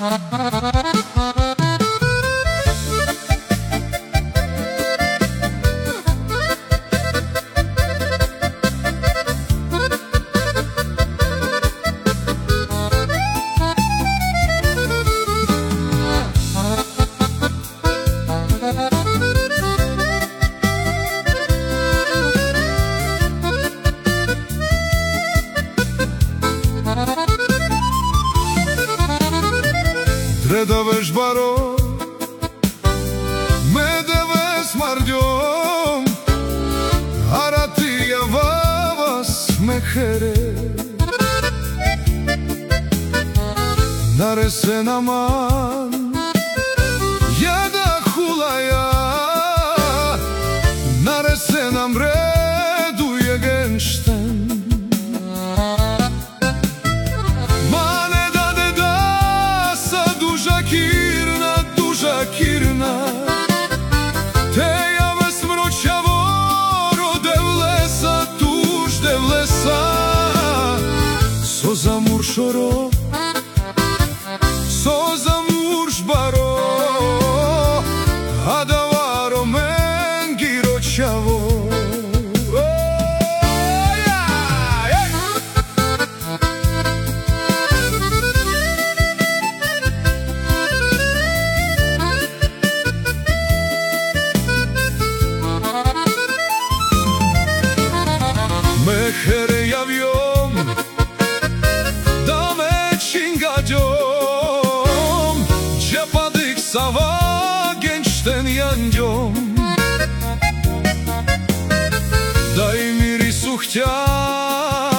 Dredaveš baro, me deves mardiom, aratia vavas mekhere. Naresen aman, yada hulaya, naresen amredu je gençten. Kirna te jave smročavoro devlesa tuž devlesa sozamur šoro sozamur šbaro adavaro mengiro čavo. Mekhere yaviom da me çingacom cepadik sava gençten yancom dai miri suhtya